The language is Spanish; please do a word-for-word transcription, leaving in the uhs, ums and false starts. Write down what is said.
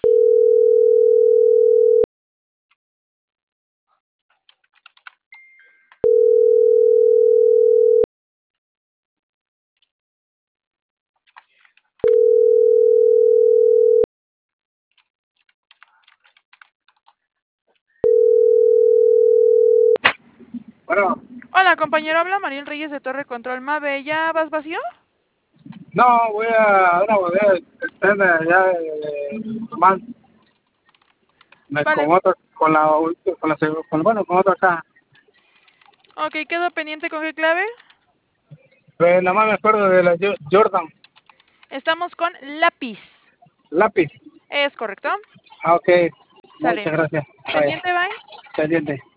Bueno, Hola, compañero, habla Mariel Reyes de Torre Control Mave. ¿Ya vas vacío? no, voy a una bodega externa allá de Tucumán, me- Vale. con otra, con la, con la, seg- con, bueno, con otra caja. Ok, quedo pendiente con qué clave. Pues nada más me acuerdo de la Jo- Jordan, Estamos con lápiz. lápiz. ¿Es correcto? Ah, ok, Sale. muchas gracias. Vaya, Pendiente, bye. pendiente.